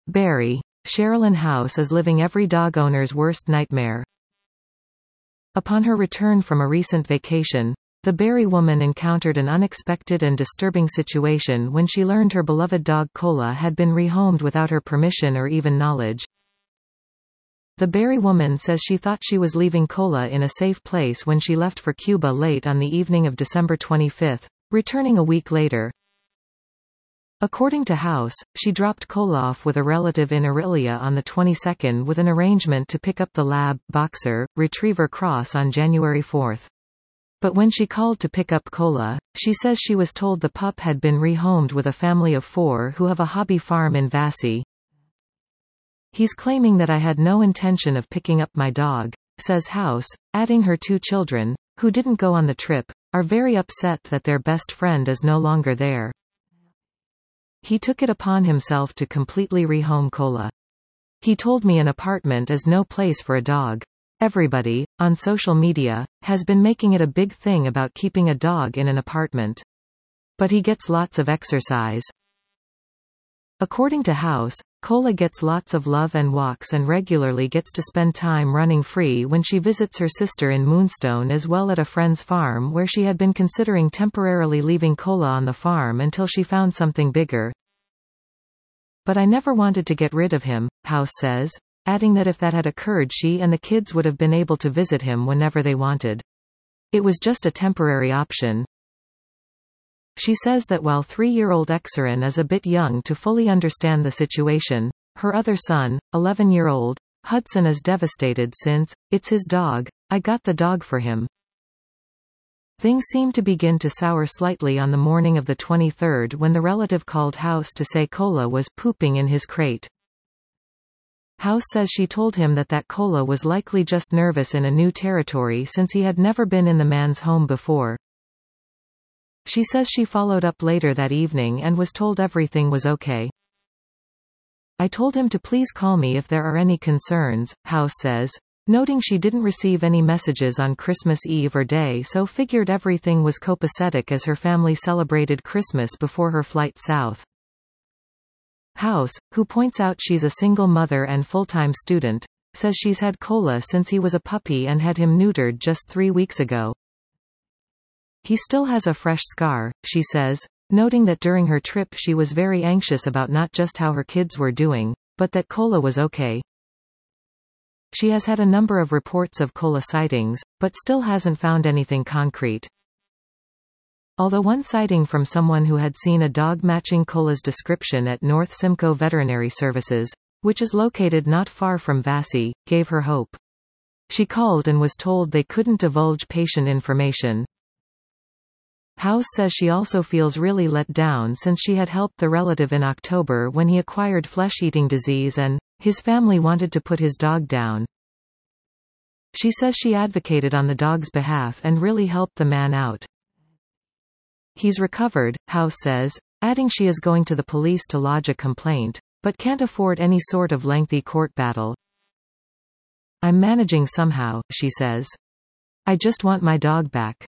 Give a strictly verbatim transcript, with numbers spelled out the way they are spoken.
Barry. Sherilyn House is living every dog owner's worst nightmare. Upon her return from a recent vacation, the Barry woman encountered an unexpected and disturbing situation when she learned her beloved dog Cola had been rehomed without her permission or even knowledge. The Barry woman says she thought she was leaving Cola in a safe place when she left for Cuba late on the evening of December twenty-fifth, returning a week later. According to House, she dropped Cola off with a relative in Orillia on the twenty-second with an arrangement to pick up the lab, boxer, retriever cross on January fourth. But when she called to pick up Cola, she says she was told the pup had been rehomed with a family of four who have a hobby farm in Vassy. He's claiming that I had no intention of picking up my dog, says House, adding her two children, who didn't go on the trip, are very upset that their best friend is no longer there. He took it upon himself to completely rehome Cola. He told me an apartment is no place for a dog. Everybody, on social media, has been making it a big thing about keeping a dog in an apartment. But he gets lots of exercise. According to House, Cola gets lots of love and walks and regularly gets to spend time running free when she visits her sister in Moonstone as well at a friend's farm where she had been considering temporarily leaving Cola on the farm until she found something bigger. But I never wanted to get rid of him, House says, adding that if that had occurred she and the kids would have been able to visit him whenever they wanted. It was just a temporary option. She says that while three-year-old Exerin is a bit young to fully understand the situation, her other son, eleven-year-old, Hudson is devastated since, it's his dog, I got the dog for him. Things seemed to begin to sour slightly on the morning of the twenty-third when the relative called House to say Cola was pooping in his crate. House says she told him that that Cola was likely just nervous in a new territory since he had never been in the man's home before. She says she followed up later that evening and was told everything was okay. I told him to please call me if there are any concerns, House says, noting she didn't receive any messages on Christmas Eve or day so figured everything was copacetic as her family celebrated Christmas before her flight south. House, who points out she's a single mother and full-time student, says she's had Cola since he was a puppy and had him neutered just three weeks ago. He still has a fresh scar, she says, noting that during her trip she was very anxious about not just how her kids were doing, but that Cola was okay. She has had a number of reports of Cola sightings, but still hasn't found anything concrete. Although one sighting from someone who had seen a dog matching Cola's description at North Simcoe Veterinary Services, which is located not far from Vassy, gave her hope. She called and was told they couldn't divulge patient information. House says she also feels really let down since she had helped the relative in October when he acquired flesh-eating disease and his family wanted to put his dog down. She says she advocated on the dog's behalf and really helped the man out. He's recovered, House says, adding she is going to the police to lodge a complaint, but can't afford any sort of lengthy court battle. I'm managing somehow, she says. I just want my dog back.